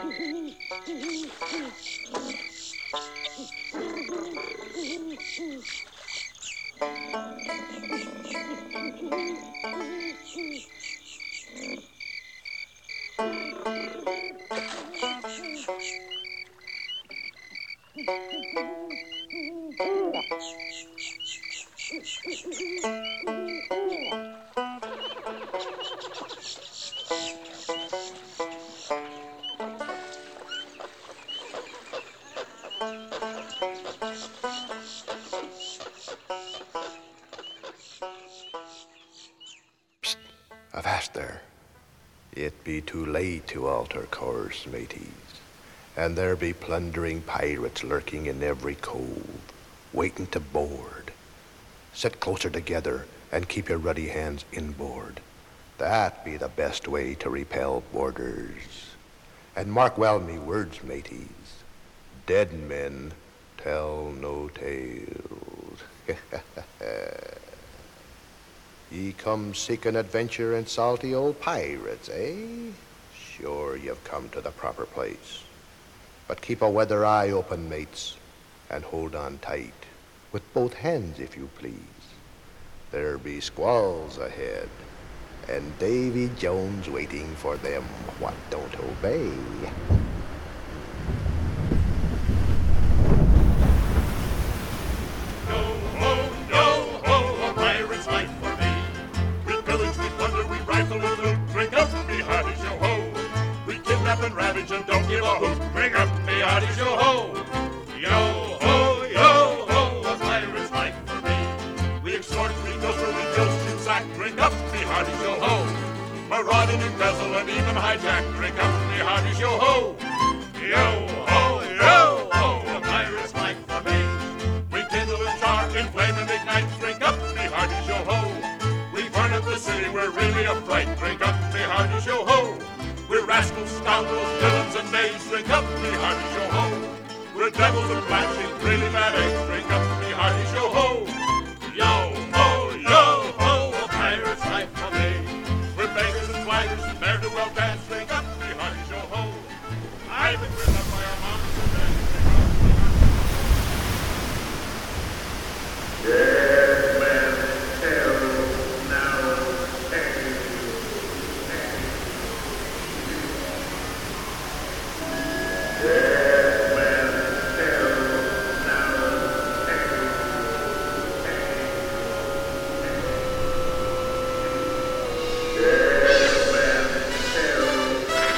Avast there. It be too late to alter course, mateys, and there be plundering pirates lurking in every cove, waiting to board. Sit closer together and keep your ruddy hands inboard. That be the best way to repel boarders. And mark well me words, mateys. Dead men tell no tales. Ye come seeking adventure and salty old pirates, eh? Sure you've come to the proper place. But keep a weather eye open, mates, and hold on tight, with both hands, if you please. There be squalls ahead, and Davy Jones waiting for them what don't obey. And ravage and don't give a hoot. Bring up the hearties, yo ho, yo ho, yo ho. A pirate's life for me. We extort, we pilfer, we toast and sack. Drink up the hearties, yo ho. Marauding, embezzle, and even hijack. Drink up the hearties, yo ho, yo ho, yo ho. A pirate's life for me. We kindle and char, inflame and ignite. Drink up the hearties, yo ho. We burn up the city, we're really a fright. Drink up the hearties, yo ho. We're rascals, scoundrels, villains, and knaves. Drink up, me hearties, yo ho. We're devils and blanching, really bad eggs. Drink up, me hearties, yo ho. Yo ho, yo ho, a pirate's life for me. We're beggars and flaggers, and ne'er do well dance. Drink up, me hearties, yo ho. I've been written up by our moms and dads. Dead men tell now tales. Dead men tell now tales. Dead men tell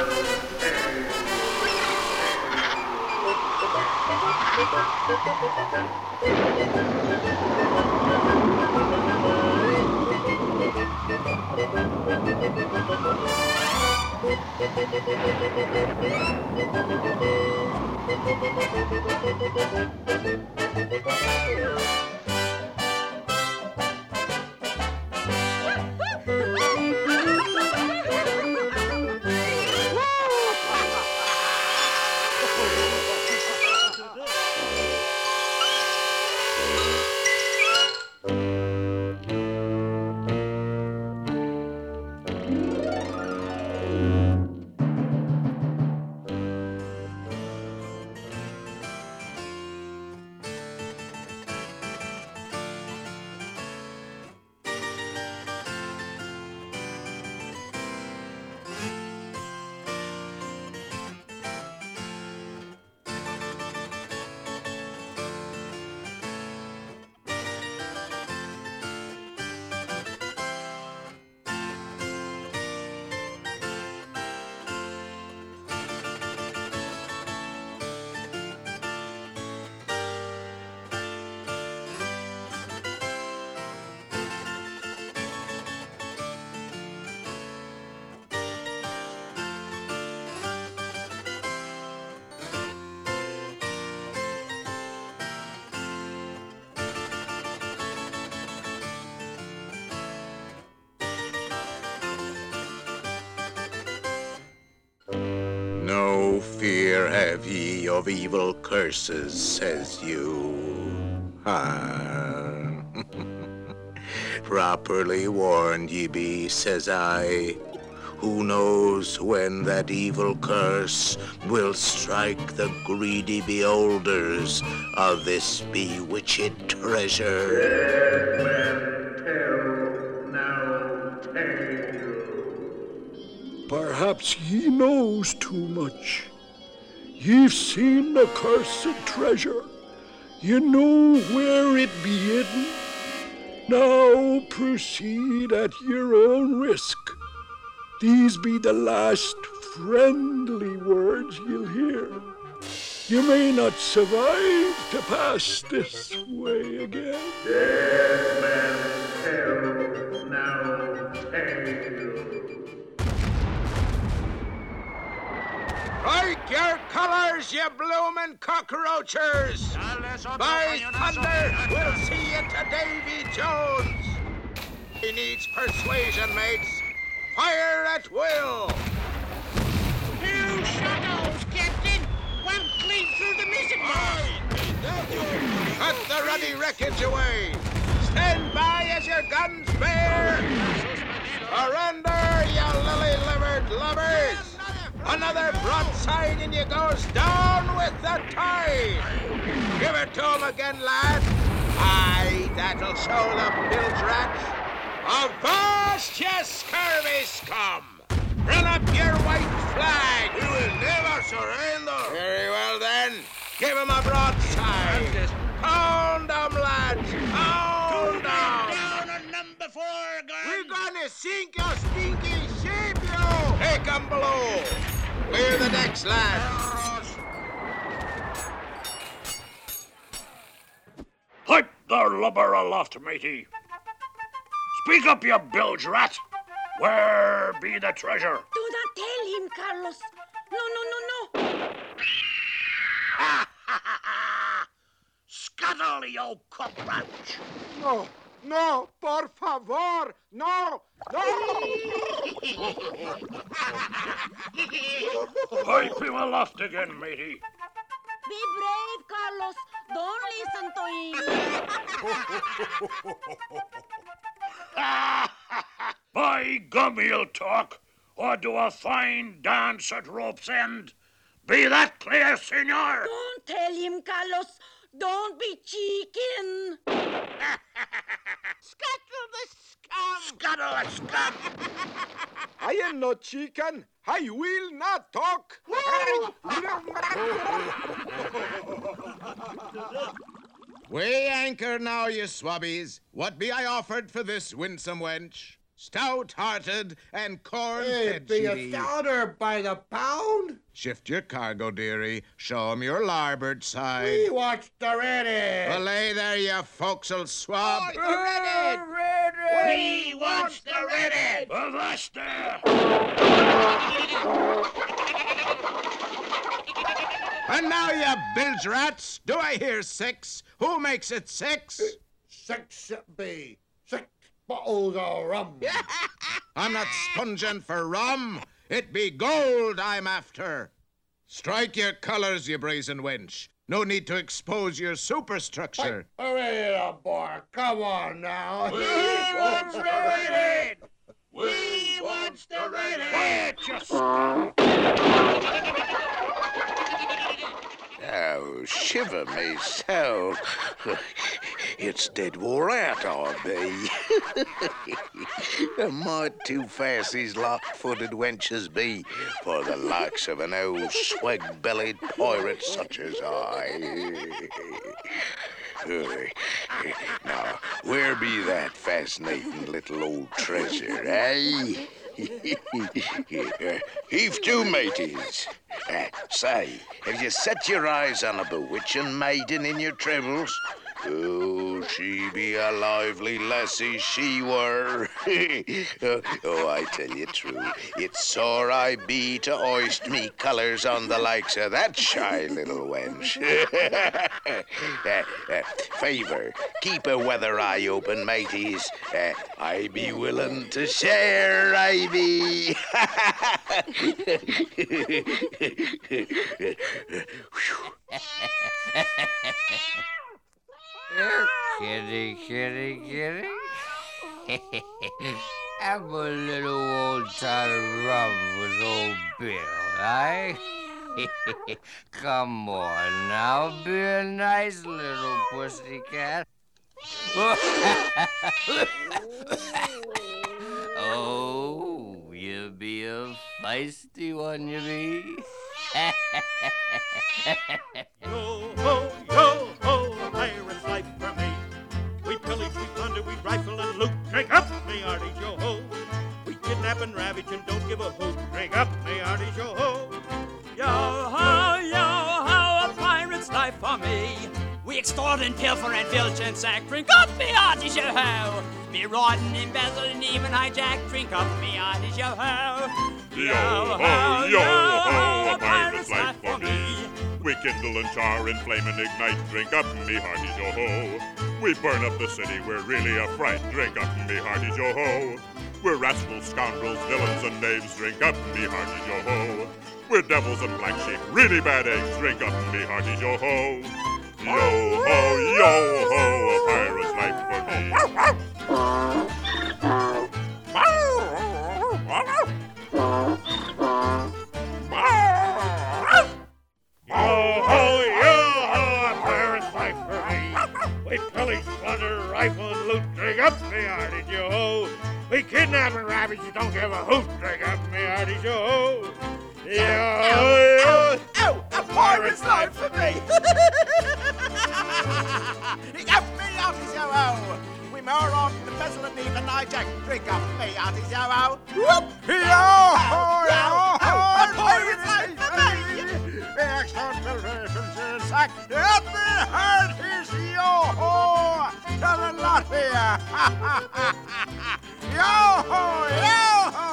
No fear have ye of evil curses, says you. Properly warned ye be, says I. Who knows when that evil curse will strike the greedy beholders of this bewitched treasure? Dead man tell now tale. Perhaps ye knows too much. Ye've seen the cursed treasure. You know where it be hidden. Now proceed at your own risk. These be the last friendly words you'll hear. You may not survive to pass this way again. Dead man tell now tale. Strike your colors, you bloomin' cockroachers! By thunder, we'll see you to Davy Jones! He needs persuasion, mates. Fire at will! Two shadows, Captain! One clean through the mizzen Cut the ruddy wreckage away! Stand by as your guns bear! Surrender, you lily-livered lovers! Another broadside and you goes down with the tide! Give it to 'em again, lad! Aye, that'll show the bilge rats! Avast, ye scurvy scum! Run up your white flag! We will never surrender! Very well, then. Give 'em a broadside! Pound 'em, lads! Pound 'em! down on number 4 gun! We're gonna sink your stinky ship, you! Take 'em below! Clear the decks, lads! Pipe the lubber aloft, matey. Speak up, you bilge rat. Where be the treasure? Do not tell him, Carlos. No. Scuttle, you cockroach. No, por favor, no, no! Pipe him aloft again, matey. Be brave, Carlos. Don't listen to him. By gum, he'll talk, or do a fine dance at rope's end. Be that clear, senor? Don't tell him, Carlos. Don't be chicken. Scuttle the scum! Scuttle the scum. I am no chicken. I will not talk. Weigh anchor now, you swabbies. What be I offered for this winsome wench? Stout-hearted and corn-fed Be she a be. stouter by the pound. Shift your cargo, dearie. Show 'em your larboard side. We watched the ready. Belay there, you forecastle swab. We want the ready! Avast there. And now, you bilge rats, do I hear 6? Who makes it 6? 6 it be. 6 bottles of rum. I'm not sponging for rum. It be gold I'm after. Strike your colors, you brazen wench. No need to expose your superstructure. Hurry up, boy. Come on now. We want the ready! We want the ready! Oh, shiver me soul. It's dead wore out, I be. Might too fast these lock-footed wenches be for the likes of an old swag-bellied pirate such as I. Now, where be that fascinating little old treasure, eh? Heave to, mateys. Say, have you set your eyes on a bewitching maiden in your travels? Oh, she be a lively lassie, she were. Oh, I tell you true, it's sore I be to hoist me colours on the likes of that shy little wench. Favour, keep a weather eye open, mateys. I be willing to share, I be. Kitty. have a little old-time rum with old Bill, eh? Come on now, be a nice little pussycat. Oh, you be a feisty one, you be. Yo, ho, a pirate's life for me. We pillage, we plunder, we rifle and loot. Drink up, me hearties, yo ho. We kidnap and ravage and don't give a hoot. Drink up, me hearties, yo ho. Yo ho, a pirate's life for me. We extort and pilfer and filch and sack. Drink up, me hearties, yo ho. Me rod and embezzle and even hijack. Drink up, me hearties, yo ho. Yo ho, a pirate's life for me. We kindle and char and flame and ignite. Drink up, me hearties, yo ho. We burn up the city, we're really a fright. Drink up, me hearties, yo ho. We're rascals, scoundrels, villains, and knaves. Drink up, me hearties, yo ho. We're devils and black sheep, really bad eggs. Drink up, me hearties, yo ho. Yo ho, a pirate's life for me. We pillage, plunder, rifle, and loot. Drink up, me hearties, yo ho. We kidnap and ravage, you don't give a hoot. Drink up, me hearties, yo ho. Yo, a pirate's life for me. Up me hearties, yo ho. We moor on the vessel and even hijack. Drink up, me hearties, yo ho. Whoop, yo ho, a pirate's life for me. Excellent pilgrims sack. Up me hearties, yo ho. Tell the lot here. Yo ho, yo ho.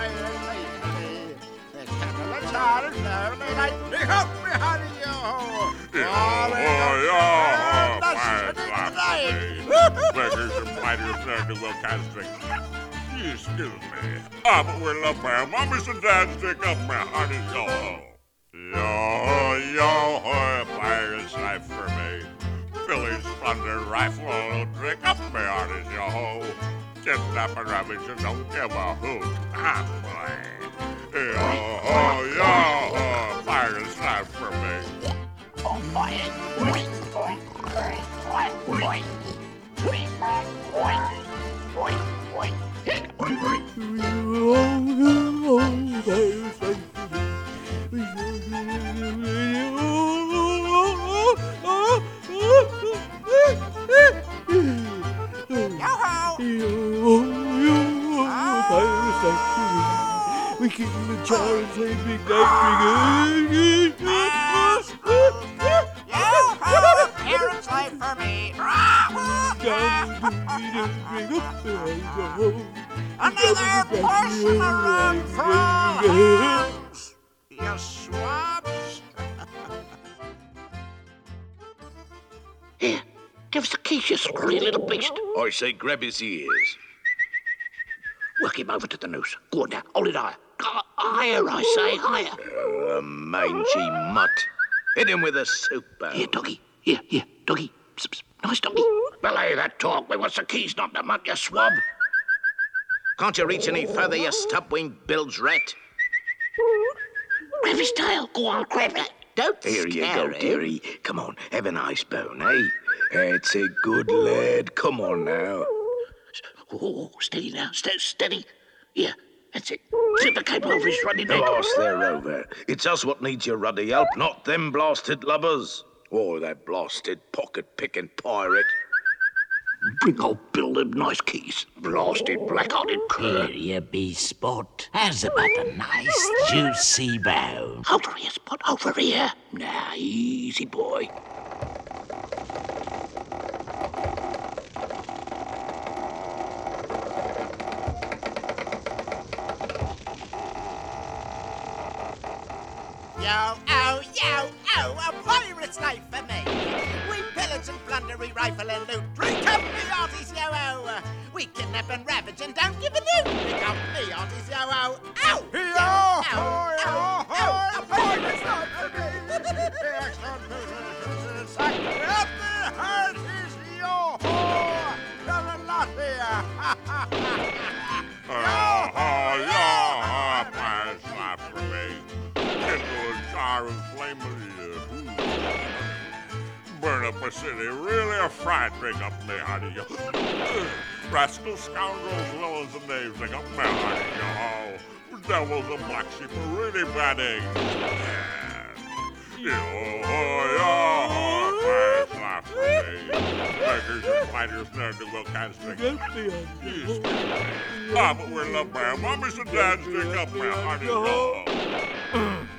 Beggars and fighters learn to well kind of drink. Excuse me. But we're love for mommies and dads. Drink up, my hearties, yo ho. Yo ho, a pirate's life for me. Pillage, plunder, rifle, drink up, my hearties, yo ho. Kidnap and ravage and don't give a hoot. Boy. Yo ho, pirate's life for me. We keep the char and play big night. Parents' life for me. Another portion of rum for all hands. You swabs. Here, give us the keys, you scrawny little beast. I say grab his ears. Work him over to the noose. Go on now, hold it higher. Higher, I say, higher. Mangy mutt. Hit him with a soup bowl. Here, doggy. Here, doggy. Psst, psst. Nice doggy. Belay that talk. We want the keys, not the mutt, you swab. Can't you reach any further, you stub-winged bilge rat? Grab his tail. Go on, grab it. Don't Here you scare go, him. dearie. Come on, have a nice bone, eh? That's a good lad. Come on now. Oh, steady now. Steady. Yeah, that's it. Slip the cable over his ruddy neck. Blast their rover. It's us what needs your ruddy help, not them blasted lubbers. Oh, that blasted pocket-picking pirate. Bring old Bill them nice keys. Blasted black-hearted Here you be, Spot. How's about a nice juicy bone? Over here, Spot, over here. Now, easy, boy. Yo, a pirate's life for me. We pillage and plunder, we rifle and loot. Drink up, me hearties, yo-ho. We kidnap and ravage and don't give a loot. Drink up, me hearties, yo-ho. Ow! Yo-ho, a pirate's life for me. Sack up the hearties, yo-ho. Tell a lot here. Yeah, pirate's life for me. Kindle a jar and flame of burn up a city, really a fright, bring up me hearty. Rascals, scoundrels, villains, and knaves, bring up me hearty. Devils and black sheep are really bad eggs. Pirate's life for me. Beggars and fighters, ne'er do well kinds drink. But we're love man. Mommy's and dads drink up my hearty.